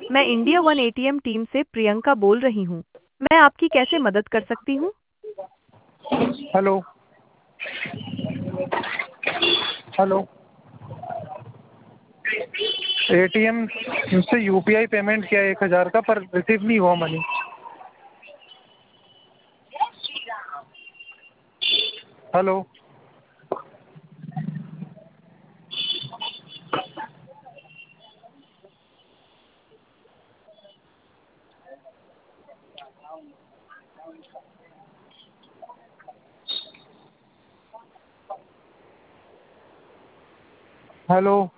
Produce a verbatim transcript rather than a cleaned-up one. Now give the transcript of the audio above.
मैं India one ATM team से प्रियंका बोल रही हूँ। मैं आपकी कैसे मदद कर सकती हूँ? हेलो। हेलो। एटीएम से यूपीआई पेमेंट किया एक हज़ार का, पर रिसीव नहीं हुआ मनी। हेलो। हेलो।